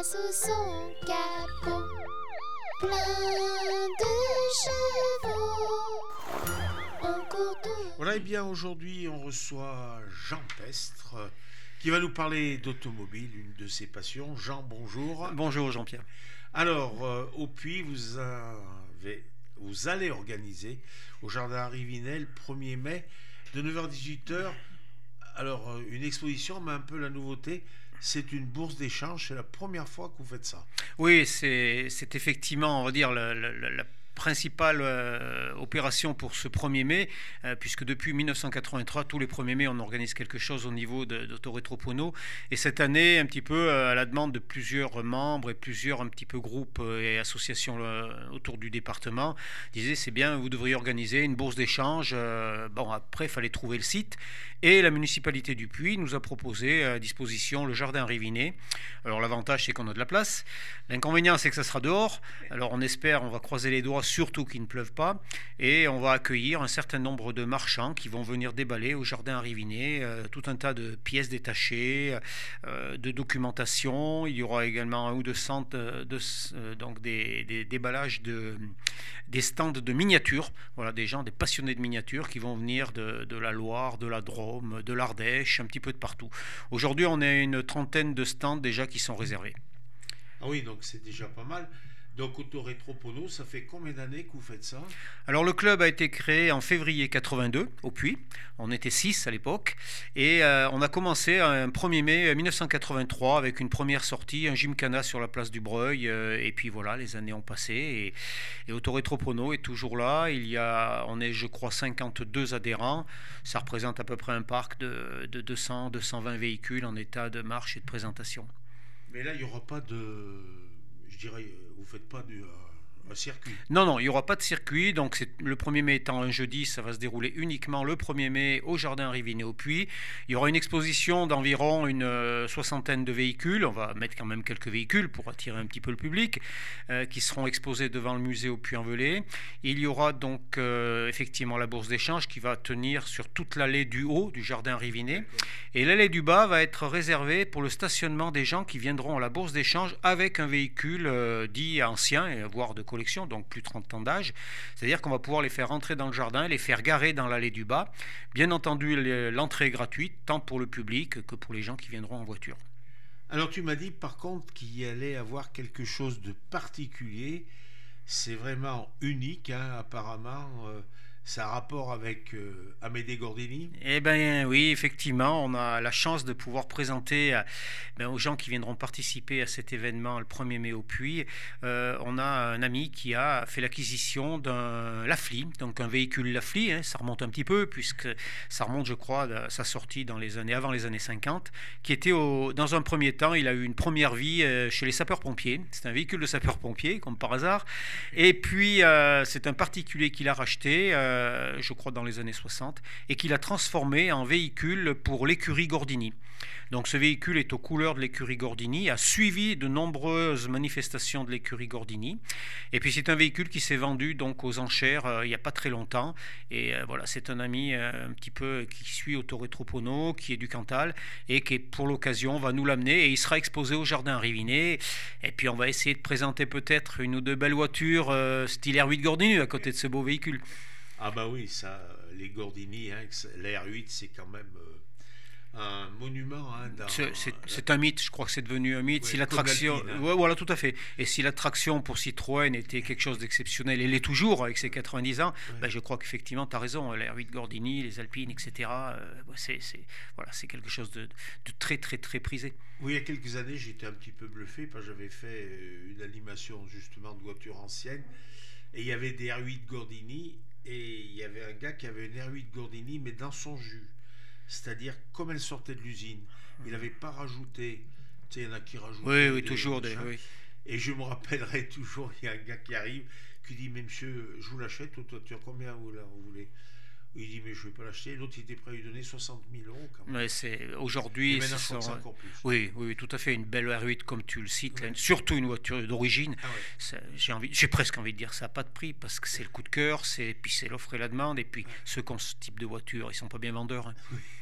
sous son capot, plein de chevaux. On court tout. Voilà, et bien aujourd'hui on reçoit Jean Pestre qui va nous parler d'automobile, une de ses passions. Jean, bonjour. Bonjour Jean-Pierre. Alors, au Puy, vous allez organiser au Jardin Rivinet le 1er mai de 9h à 18h. Alors, une exposition, mais un peu la nouveauté, c'est une bourse d'échange. C'est la première fois que vous faites ça. Oui, c'est effectivement, on va dire, la principale opération pour ce 1er mai, puisque depuis 1983, tous les 1er mai, on organise quelque chose au niveau d'Autorétro-Pono. Et cette année, un petit peu à la demande de plusieurs membres et plusieurs un petit peu groupes et associations autour du département, disaient c'est bien, vous devriez organiser une bourse d'échange. Bon, après, il fallait trouver le site. Et la municipalité du Puy nous a proposé à disposition le jardin Rivinet. Alors l'avantage, c'est qu'on a de la place. L'inconvénient, c'est que ça sera dehors. Alors on espère, on va croiser les doigts, surtout qu'il ne pleuve pas. Et on va accueillir un certain nombre de marchands qui vont venir déballer au jardin Rivinet tout un tas de pièces détachées, de documentation. Il y aura également un ou deux stands, donc des déballages des stands de miniatures. Voilà, des gens, des passionnés de miniatures qui vont venir de la Loire, de la Drôme, de l'Ardèche, un petit peu de partout. Aujourd'hui, on a une trentaine de stands déjà qui sont réservés. Ah oui, donc c'est déjà pas mal. Donc Autorétro-Pono, ça fait combien d'années que vous faites ça? Alors le club a été créé en février 82 au Puy. On était 6 à l'époque. Et on a commencé un 1er mai 1983 avec une première sortie, un gymkhana sur la place du Breuil. Et puis voilà, les années ont passé. Et Autorétro-Pono est toujours là. On est, je crois, 52 adhérents. Ça représente à peu près un parc de 200-220 véhicules en état de marche et de présentation. Mais là, il n'y aura pas de... Je dirais, vous ne faites pas un circuit. Non, il n'y aura pas de circuit. Donc le 1er mai étant un jeudi, ça va se dérouler uniquement le 1er mai au Jardin Rivinet au Puy. Il y aura une exposition d'environ une soixantaine de véhicules. On va mettre quand même quelques véhicules pour attirer un petit peu le public, qui seront exposés devant le musée au Puy-en-Velay. Il y aura donc effectivement la bourse d'échange qui va tenir sur toute l'allée du haut du Jardin Rivinet. D'accord. Et l'allée du bas va être réservée pour le stationnement des gens qui viendront à la bourse d'échange avec un véhicule dit ancien, voire de collection, donc plus de 30 ans d'âge. C'est-à-dire qu'on va pouvoir les faire rentrer dans le jardin, les faire garer dans l'allée du bas. Bien entendu, l'entrée est gratuite, tant pour le public que pour les gens qui viendront en voiture. Alors tu m'as dit par contre qu'il y allait avoir quelque chose de particulier. C'est vraiment unique, hein, apparemment. Ça a rapport avec Amédée Gordini? Eh bien oui, effectivement, on a la chance de pouvoir présenter aux gens qui viendront participer à cet événement le 1er mai au Puy. On a un ami qui a fait l'acquisition d'un Lafli, donc un véhicule Lafli, hein, ça remonte un petit peu puisque ça remonte, je crois, à sa sortie avant les années 50, qui était dans un premier temps, il a eu une première vie chez les sapeurs-pompiers. C'est un véhicule de sapeurs-pompiers, comme par hasard. Et puis, c'est un particulier qu'il a racheté, je crois dans les années 60, et qu'il a transformé en véhicule pour l'écurie Gordini. Donc ce véhicule est aux couleurs de l'écurie Gordini, a suivi de nombreuses manifestations de l'écurie Gordini, et puis c'est un véhicule qui s'est vendu donc aux enchères il n'y a pas très longtemps, et voilà, c'est un ami un petit peu qui suit Autorétro-Pono, qui est du Cantal, et qui pour l'occasion va nous l'amener, et il sera exposé au Jardin Rivinet, et puis on va essayer de présenter peut-être une ou deux belles voitures style R8 Gordini à côté de ce beau véhicule. Ah bah oui, ça, les Gordini, hein, la R8, c'est quand même un monument. Hein, c'est un mythe, je crois que c'est devenu un mythe. Ouais, si l'attraction, hein. Ouais, voilà, tout à fait. Et si l'attraction pour Citroën était quelque chose d'exceptionnel, et l'est toujours avec ses 90 ans, ouais. Ben je crois qu'effectivement, tu as raison, la R8 Gordini, les Alpines, etc., c'est quelque chose de très, très, très prisé. Oui, il y a quelques années, j'étais un petit peu bluffé parce que j'avais fait une animation justement de voitures anciennes, et il y avait des R8 Gordini, et il y avait un gars qui avait une R8 Gordini, mais dans son jus. C'est-à-dire, comme elle sortait de l'usine, il n'avait pas rajouté. Tu sais, il y en a qui rajoutent. Oui, toujours. Oui. Et je me rappellerai toujours, il y a un gars qui arrive, qui dit, mais monsieur, je vous l'achète, votre voiture, combien vous voulez? Il dit, mais je ne vais pas l'acheter. L'autre, il était prêt à lui donner 60 000 euros. Quand même. Ouais, aujourd'hui, c'est encore plus. Oui, tout à fait. Une belle R8, comme tu le cites, ouais. Surtout une voiture d'origine. Ah ouais. J'ai presque envie de dire ça n'a pas de prix, parce que c'est le coup de cœur, puis c'est l'offre et la demande. Et puis, ceux qui ont ce type de voiture, ils ne sont pas bien vendeurs. Hein. Oui.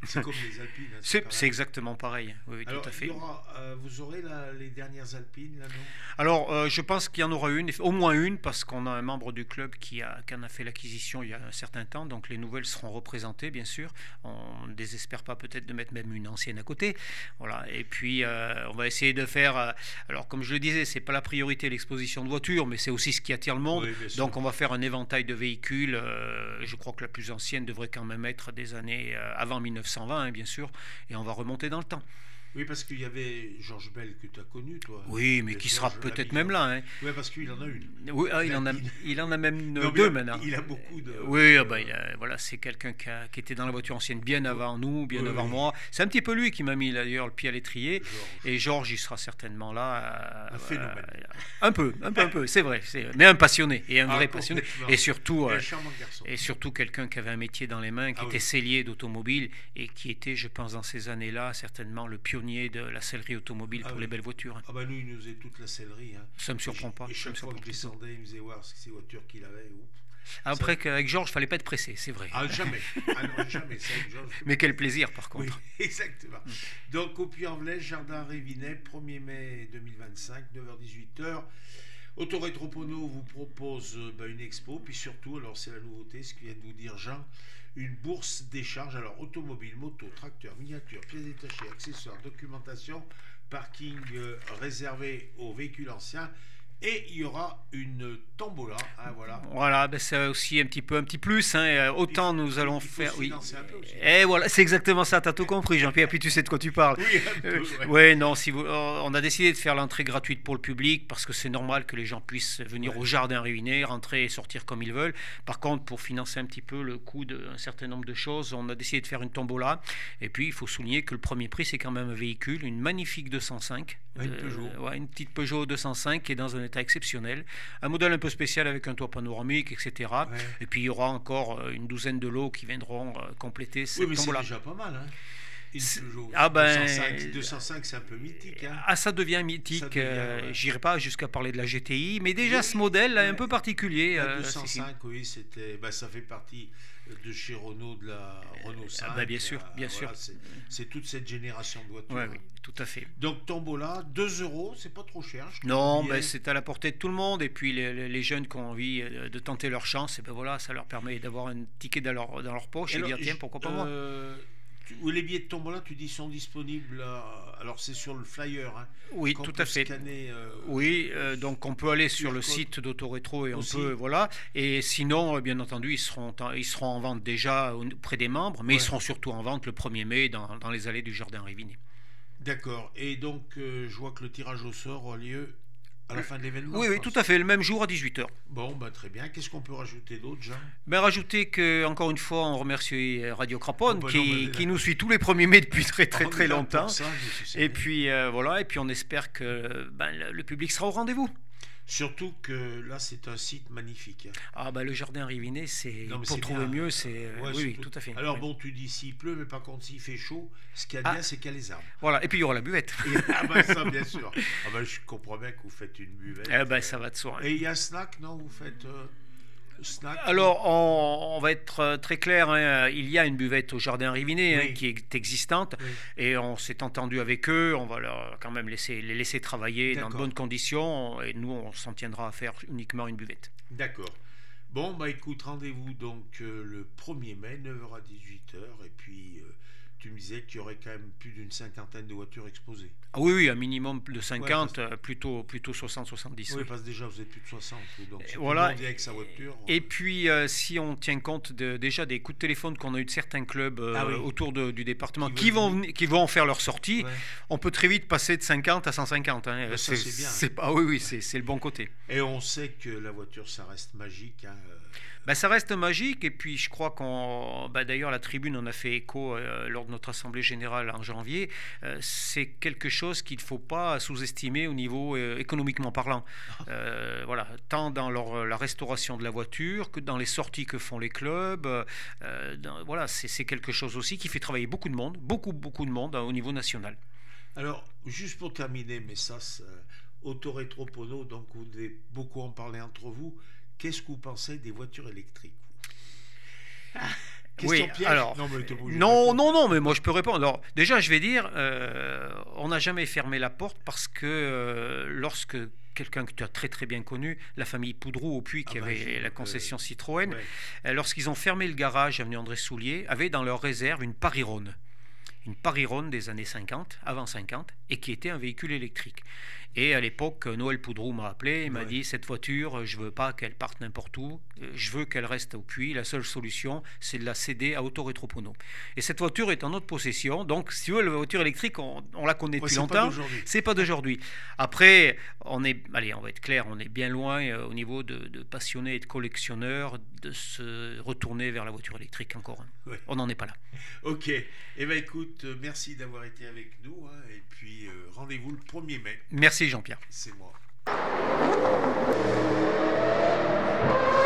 C'est comme les Alpines. Hein, C'est pareil. exactement pareil, oui, oui, Alors, tout à fait. vous aurez les dernières Alpines, là, non? Alors, je pense qu'il y en aura une, au moins une, parce qu'on a un membre du club qui en a fait l'acquisition il y a un certain temps, donc les nouvelles seront représentées, bien sûr. On ne désespère pas peut-être de mettre même une ancienne à côté. Voilà. Et puis, on va essayer de faire... alors, comme je le disais, c'est pas la priorité l'exposition de voitures, mais c'est aussi ce qui attire le monde. Oui, bien sûr. Donc, on va faire un éventail de véhicules. Je crois que la plus ancienne devrait quand même être des années avant 1920, hein, bien sûr, et on va remonter dans le temps. Oui, parce qu'il y avait Georges Bell que tu as connu, toi. Oui, mais qui sera peut-être même là. Hein. Oui, parce qu'il en a une. Oui, il en a même Non, deux maintenant. Il a beaucoup de... Oui, voilà, c'est quelqu'un qui était dans la voiture ancienne bien avant nous, bien avant moi. C'est un petit peu lui qui m'a mis d'ailleurs le pied à l'étrier. Et Georges, il sera certainement là. Un phénomène. Un peu, c'est vrai. Mais un passionné, et un vrai passionné. Et surtout, un charmant garçon. et surtout quelqu'un qui avait un métier dans les mains, qui était sellier d'automobile et qui était, je pense, dans ces années-là, certainement le pionnier de la sellerie automobile pour les belles voitures. Ah bah nous, il nous faisait toute la sellerie. Hein. Ça me surprend pas. Et chaque fois que je descendais, il me faisait voir ces voitures qu'il avait. Après qu'avec Georges, il fallait pas être pressé, c'est vrai. Ah, jamais. Ah non, jamais. Ça, avec Georges, mais quel plaisir, par contre. Oui, exactement. Donc, au Puy-en-Velay, Jardin Révinet, 1er mai 2025, 9h-18h. Autorétropono vous propose une expo, puis surtout, alors c'est la nouveauté, ce que vient de vous dire Jean, une bourse d'échange, alors automobile, moto, tracteur, miniature, pièces détachées, accessoires, documentation, parking réservé aux véhicules anciens, et il y aura une tombola, hein, voilà. Voilà, c'est aussi un petit plus, hein, autant nous allons faire... Oui. Un peu aussi. Et voilà, c'est exactement ça, t'as tout compris Jean-Pierre, puis tu sais de quoi tu parles. Oui, un peu, ouais, non, on a décidé de faire l'entrée gratuite pour le public, parce que c'est normal que les gens puissent venir au Jardin Réuniné, rentrer et sortir comme ils veulent. Par contre, pour financer un petit peu le coût d'un certain nombre de choses, on a décidé de faire une tombola, et puis il faut souligner que le premier prix, c'est quand même un véhicule, une magnifique 205, une petite Peugeot 205 qui est dans un état exceptionnel, un modèle un peu spécial avec un toit panoramique, etc. Ouais. Et puis il y aura encore une douzaine de lots qui viendront compléter cette tombola. C'est déjà pas mal, hein. Une Peugeot 205, c'est un peu mythique. Hein. Ah, ça devient mythique. J'irai pas jusqu'à parler de la GTI, mais déjà ce modèle est un peu particulier. La 205, oui, ça fait partie de chez Renault, de la Renault 5. Bien sûr. C'est toute cette génération de voitures. Oui, tout à fait. Donc tombola, 2 €, c'est pas trop cher. Non, c'est à la portée de tout le monde. Et puis les jeunes qui ont envie de tenter leur chance, et voilà, ça leur permet d'avoir un ticket dans leur poche et de dire tiens, pourquoi pas moi. Les billets de tombola, tu dis, sont disponibles. Alors c'est sur le flyer. Hein, oui, tout à fait. Scanner, donc on peut aller sur le site d'Autorétro et aussi. On peut voilà. Et sinon, bien entendu, ils seront en vente déjà auprès des membres, mais ils seront surtout en vente le 1er mai dans les allées du Jardin Réviné. D'accord. Et donc je vois que le tirage au sort aura lieu à la fin de l'événement. Oui, tout à fait, le même jour à 18h. Bon, très bien. Qu'est-ce qu'on peut rajouter d'autre, Jean? Rajouter que, encore une fois, on remercie Radio Craponne qui nous suit tous les 1er mai depuis très longtemps. Et puis voilà, et puis on espère que le public sera au rendez-vous. Surtout que là, c'est un site magnifique. Ah le Jardin Réviné, pour trouver mieux, c'est... oui, tout à fait. Alors bon, tu dis s'il pleut, mais par contre, s'il fait chaud, ce qu'il y a de bien, c'est qu'il y a les arbres. Voilà, et puis il y aura la buvette. Ça, bien sûr. Je comprends bien que vous faites une buvette. Ça va de soi. Et il y a un snack, non? Vous faites... snack. Alors, on va être très clair, hein, il y a une buvette au Jardin Réviné qui est existante, et on s'est entendu avec eux, on va quand même les laisser travailler dans de bonnes conditions, et nous, on s'en tiendra à faire uniquement une buvette. D'accord. Bon, écoute, rendez-vous donc le 1er mai, 9h à 18h, et puis tu me disais qu'il y aurait quand même plus d'une cinquantaine de voitures exposées. Ah oui, un minimum de 50, plutôt 60-70. Oui, parce que déjà vous êtes plus de 60, donc tout voilà. Le monde vient avec sa voiture. Et puis, si on tient compte déjà des coups de téléphone qu'on a eu de certains clubs autour du département qui vont faire leur sortie, on peut très vite passer de 50 à 150. Hein. Ça, c'est bien. C'est le bon côté. Et on sait que la voiture, ça reste magique. Hein. Ça reste magique, et puis je crois d'ailleurs la tribune en a fait écho lors de notre assemblée générale en janvier. C'est quelque chose qu'il ne faut pas sous-estimer au niveau économiquement parlant. Voilà, tant dans la restauration de la voiture que dans les sorties que font les clubs. Voilà, c'est quelque chose aussi qui fait travailler beaucoup de monde, beaucoup de monde au niveau national. Alors, juste pour terminer, mais ça, Autorétropono, donc vous devez beaucoup en parler entre vous. Qu'est-ce que vous pensez des voitures électriques? Question Oui, piège. alors, Non, mais t'es pas obligé de non, répondre. non, non, mais moi je peux répondre. Alors, déjà, je vais dire, on n'a jamais fermé la porte parce que lorsque quelqu'un que tu as très très bien connu, la famille Poudreau au Puy, qui Ah bah, avait la concession Citroën, ouais. lorsqu'ils ont fermé le garage avenue André Soulier, avaient dans leur réserve une Paris-Rhône. Une Paris-Rhône des années 50, avant 50, et qui était un véhicule électrique. Et à l'époque, Noël Poudrou m'a appelé, il m'a Ouais. dit, cette voiture, je veux pas qu'elle parte n'importe où, je veux qu'elle reste au Puy, la seule solution, c'est de la céder à Autorétropono. Et cette voiture est en notre possession, donc si tu veux, la voiture électrique, on la connaît Ouais, depuis c'est pas longtemps, d'aujourd'hui. c'est pas d'aujourd'hui. Après, allez, on va être clair, on est bien loin au niveau de passionnés et de collectionneurs de se retourner vers la voiture électrique encore. Ouais. On n'en est pas là. Ok. Eh ben écoute, merci d'avoir été avec nous. Hein, et puis rendez-vous le 1er mai. Merci Jean-Pierre. C'est moi.